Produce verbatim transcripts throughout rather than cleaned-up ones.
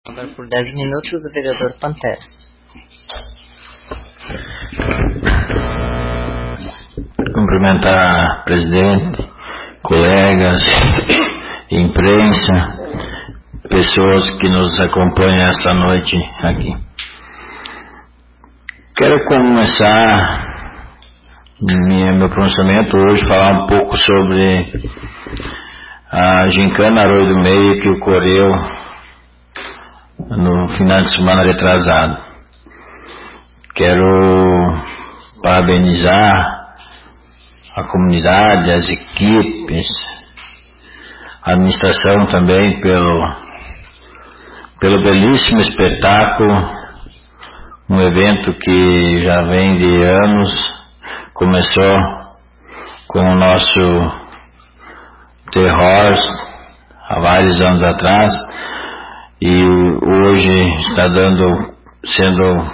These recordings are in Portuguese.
Agora por dez minutos o vereador Pantera. Cumprimentar presidente, colegas, imprensa, pessoas que nos acompanham esta noite aqui. Quero começar minha, meu pronunciamento hoje, falar um pouco sobre a gincana Arroio do Meio que ocorreu no final de semana retrasado. Quero parabenizar a comunidade, as equipes, a administração também pelo, pelo belíssimo espetáculo, um evento que já vem de anos, começou com o nosso terror há vários anos atrás e hoje está dando, sendo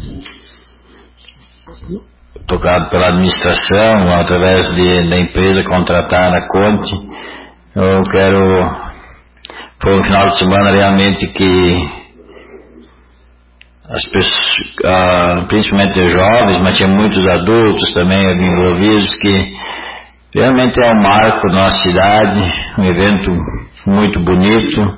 tocado pela administração através de, da empresa contratada a Conte. Eu quero, foi um final de semana realmente que as pessoas, ah, principalmente os jovens, mas tinha muitos adultos também envolvidos, que realmente é um marco na nossa cidade, um evento muito bonito,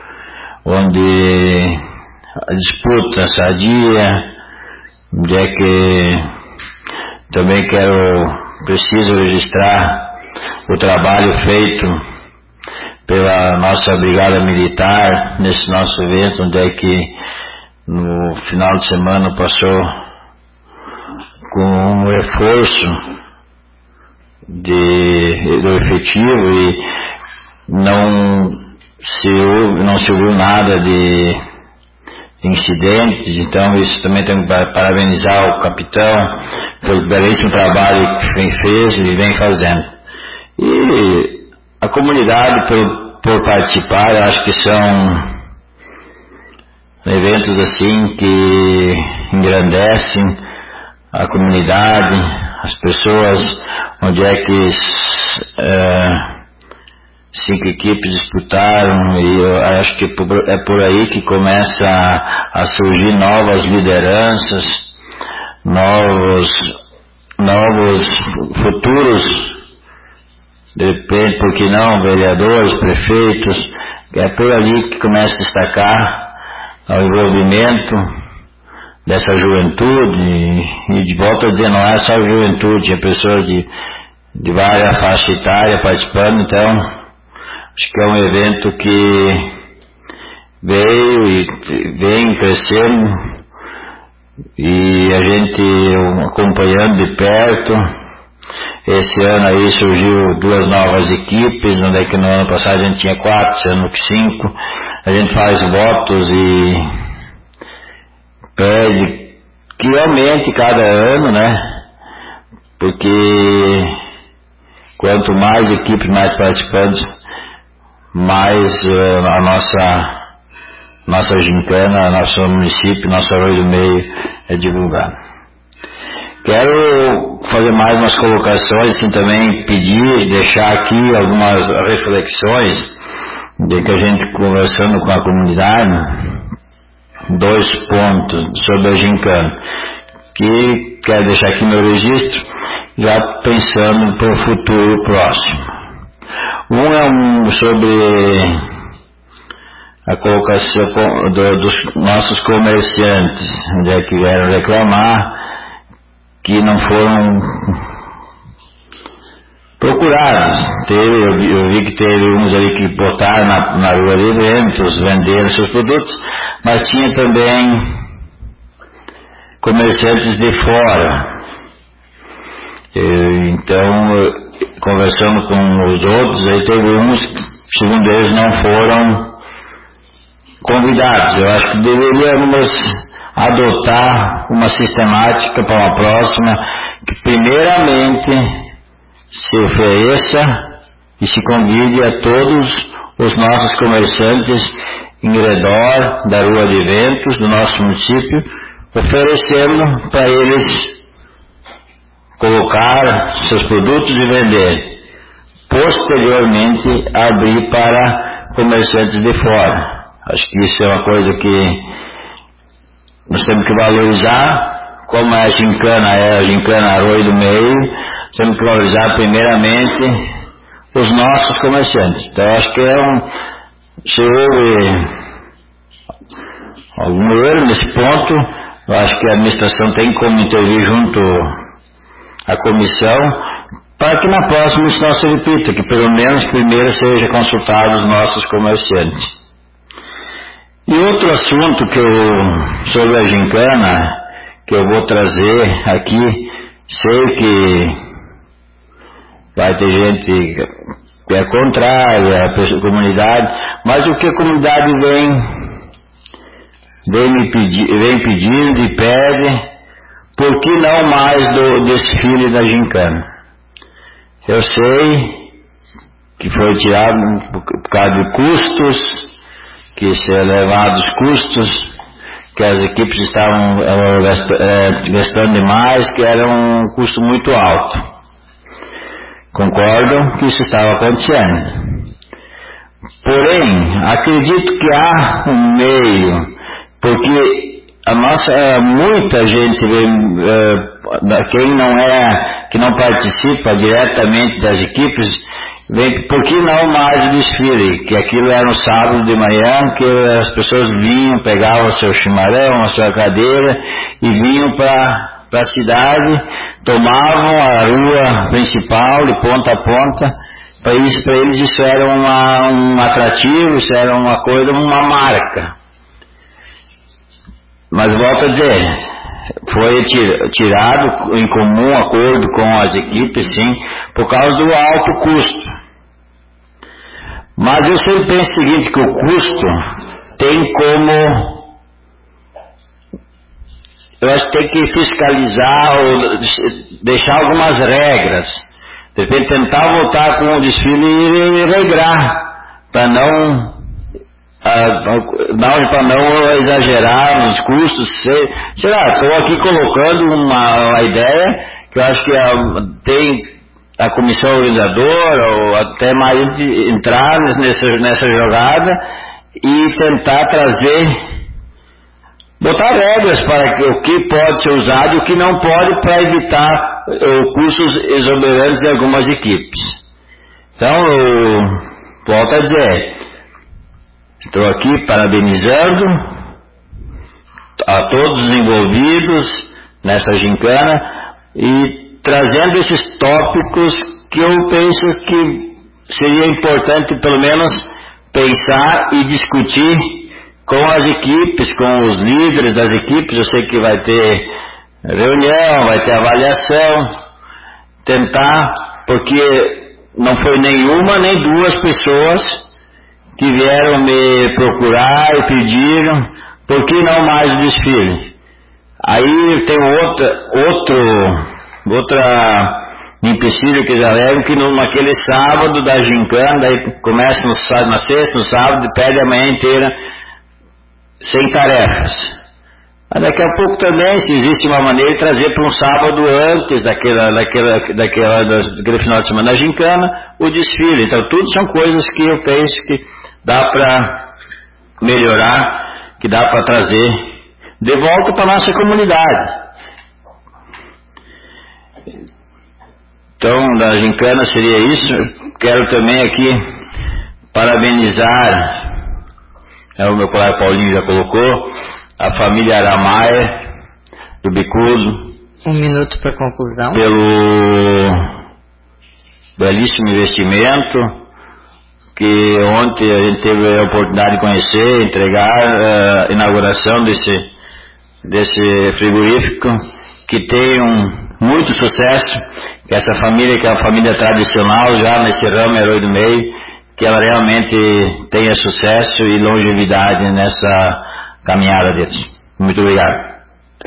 onde a disputa sadia, onde é que também quero, preciso registrar o trabalho feito pela nossa brigada militar nesse nosso evento, onde é que no final de semana passou com um reforço de, do efetivo e não se, não se ouviu nada de incidentes. Então isso também tem que parabenizar o capitão pelo belíssimo trabalho que fez e vem fazendo. E a comunidade por, por participar, eu acho que são eventos assim que engrandecem a comunidade, as pessoas, onde é que uh, cinco equipes disputaram, e eu acho que é por aí que começa a, a surgir novas lideranças, novos, novos futuros, depende, por que não, vereadores, prefeitos, é por ali que começa a destacar o envolvimento dessa juventude, e, e de volta a dizer, não é só a juventude, é pessoas de, de várias faixas etárias participando. Então acho que é um evento que veio e vem crescendo e a gente acompanhando de perto. Esse ano aí surgiu duas novas equipes, onde é que no ano passado a gente tinha quatro, esse ano que cinco. A gente faz votos e pede que aumente cada ano, né? Porque quanto mais equipes, mais participantes, mais uh, a nossa nossa gincana, nosso município, nosso Arroio do Meio é divulgado. Quero fazer mais umas colocações, assim, também pedir, deixar aqui algumas reflexões de que a gente conversando com a comunidade, dois pontos sobre a gincana, que quero deixar aqui meu registro, já pensando para o futuro próximo. Um é um sobre a colocação do, dos nossos comerciantes, onde é que vieram reclamar que não foram procurados. Teve, eu, vi, eu vi que teve uns ali que botaram na, na rua de eventos, venderam seus produtos, mas tinha também comerciantes de fora. Eu, então, eu, conversando com os outros, aí teve uns que, segundo eles, não foram convidados. Eu acho que deveríamos adotar uma sistemática para uma próxima, que primeiramente se ofereça e se convide a todos os nossos comerciantes em redor da rua de eventos do nosso município, oferecendo para eles colocar seus produtos e vender. Posteriormente abrir para comerciantes de fora. Acho que isso é uma coisa que nós temos que valorizar, como é a gincana, é a gincana Arroio do Meio, temos que valorizar primeiramente os nossos comerciantes. Então acho que é um, se houve algum erro nesse ponto, eu acho que a administração tem como intervir junto à comissão, para que na próxima isso não se repita, que pelo menos primeiro seja consultado os nossos comerciantes. E outro assunto que eu, sobre a gincana, que eu vou trazer aqui, sei que vai ter gente que é contrária, a comunidade, mas o que a comunidade vem, vem me pedir, vem pedindo e pede, por que não mais do desfile da gincana? Eu sei que foi tirado por causa de custos, que se elevados custos, que as equipes estavam é, gastando demais, que era um custo muito alto. Concordam que isso estava acontecendo. Porém, acredito que há um meio, porque a nossa, muita gente vem, é, quem não é, que não participa diretamente das equipes, vem, por que não mais o desfile? Que aquilo era no sábado de manhã, que as pessoas vinham, pegavam o seu chimarrão, a sua cadeira e vinham para a cidade, tomavam a rua principal de ponta a ponta. Para isso, para eles isso era uma, um atrativo, isso era uma coisa, uma marca. Mas volto a dizer, foi tirado em comum acordo com as equipes, sim, por causa do alto custo. Mas eu sempre penso o seguinte, que o custo tem como, eu acho que tem que fiscalizar ou deixar algumas regras. De repente tentar voltar com o desfile e regrar, para não, não, para não exagerar nos custos. Sei, sei lá, estou aqui colocando uma, uma ideia que eu acho que a, tem a comissão organizadora ou até mais entrar nessa, nessa jogada e tentar trazer, botar regras para que, o que pode ser usado e o que não pode, para evitar uh, custos exorbitantes de algumas equipes. Então, eu volto a dizer, estou aqui parabenizando a todos os envolvidos nessa gincana e trazendo esses tópicos que eu penso que seria importante pelo menos pensar e discutir com as equipes, com os líderes das equipes. Eu sei que vai ter reunião, vai ter avaliação, tentar, porque não foi nenhuma nem duas pessoas que vieram me procurar e pediram, por que não mais o desfile? Aí tem outra, outro, outra empecilho que já levam, que no, naquele sábado da gincana, daí começa no, na sexta, no sábado, e perde a manhã inteira sem tarefas. Mas daqui a pouco também, se existe uma maneira de trazer para um sábado antes daquela, daquela, daquela, daquele final de semana da gincana, o desfile. Então tudo são coisas que eu penso que dá para melhorar, que dá para trazer de volta para a nossa comunidade. Então, da gincana seria isso. Quero também aqui parabenizar, é, o meu colega Paulinho já colocou, a família Aramaia do Bicudo. Um minuto para conclusão. Pelo belíssimo investimento que ontem a gente teve a oportunidade de conhecer, entregar a inauguração desse, desse frigorífico, que tem um muito sucesso. Essa família, que é uma família tradicional já nesse ramo Herói do Meio, que ela realmente tenha sucesso e longevidade nessa caminhada deles. Muito obrigado.